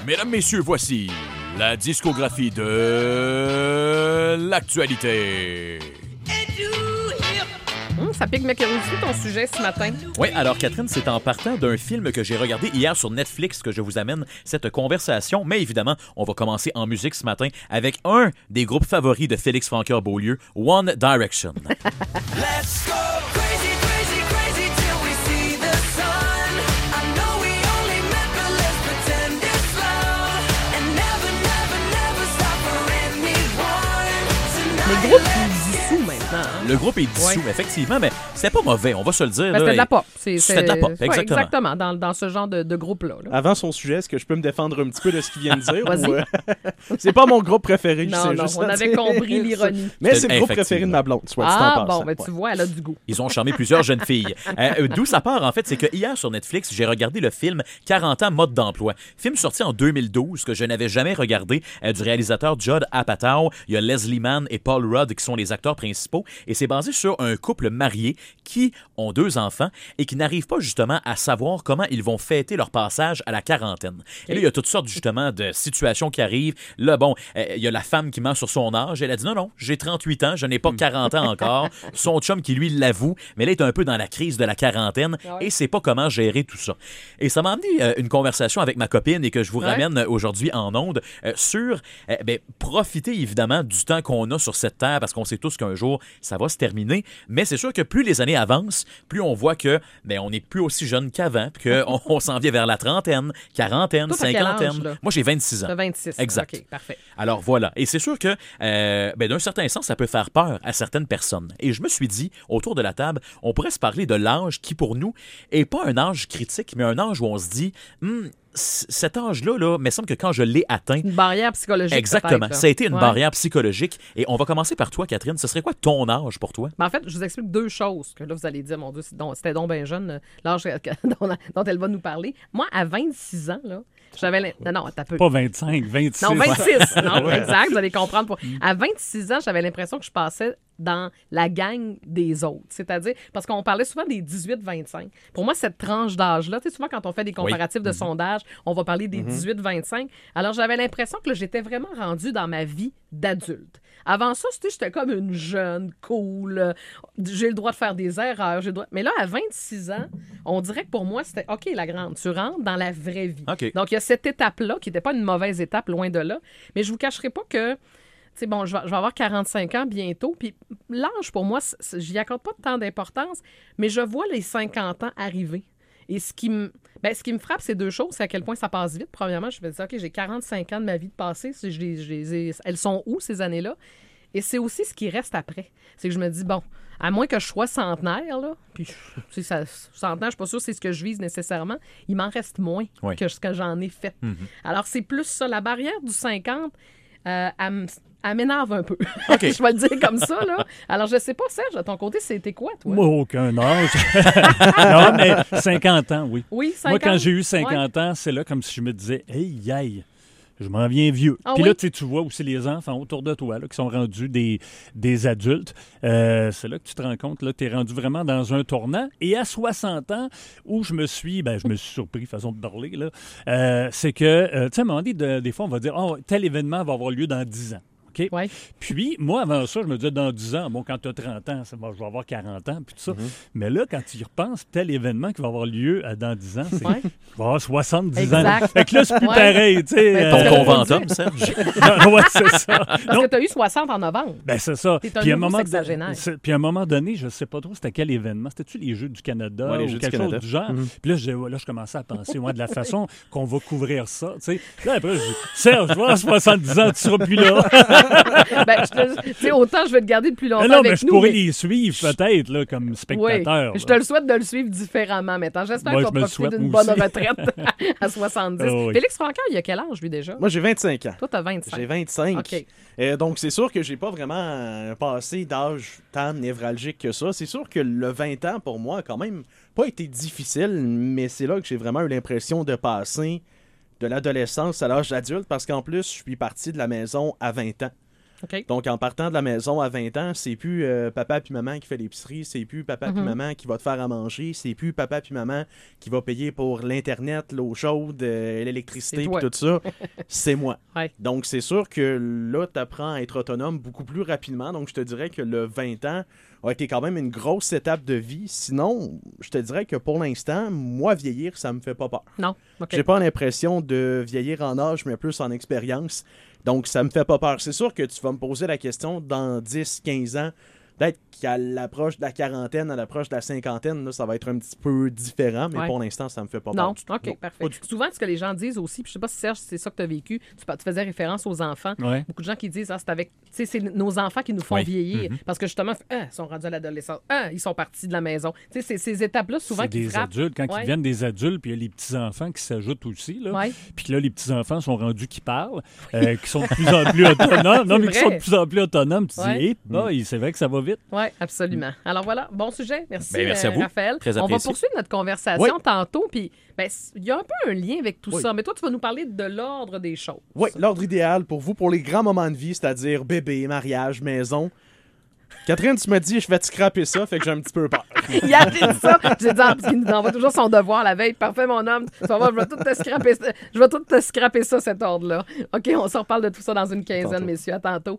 Mesdames, messieurs, voici la discographie de l'actualité. Ça pique ma curiosité, ton sujet ce matin. Oui, alors Catherine, c'est en partant d'un film que j'ai regardé hier sur Netflix que je vous amène cette conversation. Mais évidemment, on va commencer en musique ce matin avec un des groupes favoris de Félix Francoeur-Beaulieu, One Direction. Let's go crazy, crazy, crazy till we see the sun. I know we only met, but let's pretend it's love. And never, never, never stop for anyone. Les Tonight, groupes qui dissous maintenant. Hein? Le groupe est dissous, effectivement, mais c'était pas mauvais, on va se le dire. Ben, là, c'était de la pop. C'était de la pop, Ouais, exactement. exactement, dans ce genre de groupe-là. là. Avant son sujet, est-ce que je peux me défendre un petit peu de ce qu'il vient de dire? Vas-y. Ou, c'est pas mon groupe préféré, Non, c'est non, juste on à avait dire. compris l'ironie. Mais c'est le groupe Effectivement. préféré de ma blonde, soit dit en Ah, passant. bon, ben tu vois, elle a du goût. Ils ont charmé plusieurs jeunes filles. D'où ça part, en fait, c'est que hier sur Netflix, j'ai regardé le film 40 ans mode d'emploi. Film sorti en 2012 que je n'avais jamais regardé, du réalisateur Judd Apatow. Il y a Leslie Mann et Paul Rudd qui sont les acteurs principaux. Et c'est basé sur un couple marié qui ont 2 enfants et qui n'arrivent pas justement à savoir comment ils vont fêter leur passage à la quarantaine. Et là, il y a toutes sortes justement de situations qui arrivent. Là, bon, il y a la femme qui ment sur son âge. Elle a dit non, j'ai 38 ans, je n'ai pas 40 ans encore. Son chum qui lui l'avoue, mais là, il est un peu dans la crise de la quarantaine et sait pas comment gérer tout ça. Et ça m'a amené une conversation avec ma copine et que je vous ramène aujourd'hui en ondes sur profiter évidemment du temps qu'on a sur cette terre parce qu'on sait tous qu'un jour, ça va se terminer. Mais c'est sûr que plus les années avancent, plus on voit que on n'est plus aussi jeune qu'avant, puis qu'on s'en vient vers la trentaine, quarantaine, Toi, t'as quel âge, cinquantaine. là? Moi, j'ai 26 ans. T'as 26. Exact. OK, parfait. Alors voilà. Et c'est sûr que, d'un certain sens, ça peut faire peur à certaines personnes. Et je me suis dit, autour de la table, on pourrait se parler de l'âge qui, pour nous, est pas un âge critique, mais un âge où on se dit, cet âge-là, il me semble que quand je l'ai atteint, Une barrière psychologique. exactement, peut-être, là. ça a été une Ouais. barrière psychologique. Et on va commencer par toi, Catherine. Ce serait quoi ton âge pour toi? Ben, en fait, je vous explique 2 choses que là, vous allez dire, mon Dieu, c'était donc bien jeune, l'âge dont elle va nous parler. Moi, à 26 ans, là, j'avais... Non, t'as peu. Pas 25, 26. Non, 26. Non, exact, vous allez comprendre. À 26 ans, j'avais l'impression que je passais dans la gang des autres. C'est-à-dire, parce qu'on parlait souvent des 18-25. Pour moi, cette tranche d'âge-là, tu sais, souvent quand on fait des comparatifs de sondage, on va parler des 18-25. Alors, j'avais l'impression que là, j'étais vraiment rendue dans ma vie d'adulte. Avant ça, j'étais comme une jeune, cool, j'ai le droit de faire des erreurs. Mais là, à 26 ans, on dirait que pour moi, c'était OK, la grande, tu rentres dans la vraie vie. OK. Donc, il y a cette étape-là, qui n'était pas une mauvaise étape, loin de là. Mais je vous cacherai pas que tu sais, bon, je vais avoir 45 ans bientôt, puis l'âge, pour moi, j'y accorde pas tant d'importance, mais je vois les 50 ans arriver. Et ce qui me frappe, c'est 2 choses. C'est à quel point ça passe vite. Premièrement, je me dis, OK, j'ai 45 ans de ma vie de passé. Elles sont où, ces années-là? Et c'est aussi ce qui reste après. C'est que je me dis, bon, à moins que je sois centenaire, là, puis, tu sais, centenaire, je suis pas sûre que c'est ce que je vise nécessairement, il m'en reste moins que ce que j'en ai fait. Alors, c'est plus ça. La barrière du 50... elle m'énerve un peu. OK. Je vais le dire comme ça, là. Alors, je sais pas, Serge, de ton côté, c'était quoi, toi? Moi, aucun âge. Non, mais 50 ans, oui. Oui, 50. Moi, quand j'ai eu 50 ans, c'est là comme si je me disais, hey, aïe, je m'en viens vieux. Ah Puis oui? là, tu vois aussi les enfants autour de toi là, qui sont rendus des adultes. C'est là que tu te rends compte, là, tu es rendu vraiment dans un tournant. Et à 60 ans, où je me suis surpris, façon de parler, là, c'est que, tu sais, à un moment donné, des fois, on va dire, oh, tel événement va avoir lieu dans 10 ans. OK? Ouais. Puis, moi, avant ça, je me disais, dans 10 ans, bon, quand tu as 30 ans, je vais avoir 40 ans, puis tout ça. Mais là, quand tu y repenses, tel événement qui va avoir lieu dans 10 ans, c'est Ouais. je vais avoir 70 Exact. ans. Fait que là, c'est plus Ouais. pareil, tu sais. Mais Ton Euh, conventum, Serge? Non, ouais, c'est ça. Parce Non, que tu as eu 60 en novembre. ben, c'est ça. T'es un Puis à nouveau moment sexagénaire. puis à un moment donné, je sais pas trop c'était quel événement. C'était-tu les Jeux du Canada Ouais, les ou Jeux du quelque Canada. chose du genre? Puis là, je commençais à penser, de la façon qu'on va couvrir ça, tu sais. Là, après, je dis, Serge, je vois, à 70 ans, tu seras plus là. Ben, tu sais, autant je vais te garder le plus longtemps non, avec mais je nous. pourrais mais- les suivre peut-être, là, comme Oui, spectateur. je te le souhaite de le suivre différemment maintenant. J'espère Moi, qu'on je me va le profiter souhaite, d'une moi bonne aussi. retraite à 70. Oh, oui. Félix Francaire, il a quel âge, lui, déjà? Moi, j'ai 25 ans. Toi, t'as 25. J'ai 25. OK. Donc, c'est sûr que j'ai pas vraiment un passé d'âge tant névralgique que ça. C'est sûr que le 20 ans, pour moi, a quand même pas été difficile, mais c'est là que j'ai vraiment eu l'impression de passer de l'adolescence à l'âge adulte, parce qu'en plus, je suis parti de la maison à 20 ans. OK. Donc, en partant de la maison à 20 ans, c'est plus papa puis maman qui fait l'épicerie, c'est plus papa puis maman qui va te faire à manger, c'est plus papa puis maman qui va payer pour l'Internet, l'eau chaude, l'électricité C'est puis toi. tout ça. C'est moi. Ouais. Donc, c'est sûr que là, tu apprends à être autonome beaucoup plus rapidement. Donc, je te dirais que le 20 ans a été quand même une grosse étape de vie. Sinon, je te dirais que pour l'instant, moi, vieillir, ça me fait pas peur. Non. OK. J'ai pas l'impression de vieillir en âge, mais plus en expérience. Donc, ça me fait pas peur. C'est sûr que tu vas me poser la question dans 10, 15 ans. Peut-être qu'à l'approche de la quarantaine, à l'approche de la cinquantaine, là, ça va être un petit peu différent, mais Ouais. pour l'instant, ça me fait pas peur. Non, du tout. OK, Non, parfait. pas du tout. Souvent, ce que les gens disent aussi, puis je sais pas si Serge, c'est ça que tu as vécu, tu faisais référence aux enfants. Ouais. Beaucoup de gens qui disent, c'est avec, tu sais, c'est nos enfants qui nous font Oui. vieillir. Parce que justement, ils sont rendus à l'adolescence. Ils sont partis de la maison. Tu sais, c'est ces étapes-là, souvent, C'est qui des frappent. adultes. Quand Ouais. ils deviennent des adultes, puis il y a les petits-enfants qui s'ajoutent aussi. Là. Ouais. Puis que là, les petits-enfants sont rendus qui parlent, qui sont de plus en plus autonomes. Non, C'est mais qui sont vrai. de plus en plus autonomes. Tu Ouais. dis, c'est vrai que ça va vite. Oui, absolument. Alors voilà, bon sujet. Merci, Ben, merci à vous. Raphaël. Très On va apprécié. poursuivre notre conversation Oui. tantôt. Puis, il y a un peu un lien avec tout Oui. ça. Mais toi, tu vas nous parler de l'ordre des choses. Oui, l'ordre idéal pour vous, pour les grands moments de vie, c'est-à-dire bébé, mariage, maison. Catherine, tu m'as dit, je vais te scraper ça, fait que j'ai un petit peu peur. Il a dit ça. J'ai dit, parce qu'il nous envoie toujours son devoir la veille. Parfait, mon homme. Tu vas voir, je vais tout te scraper ça, cet ordre-là. OK, on se reparle de tout ça dans une quinzaine, Tantôt. messieurs. À tantôt.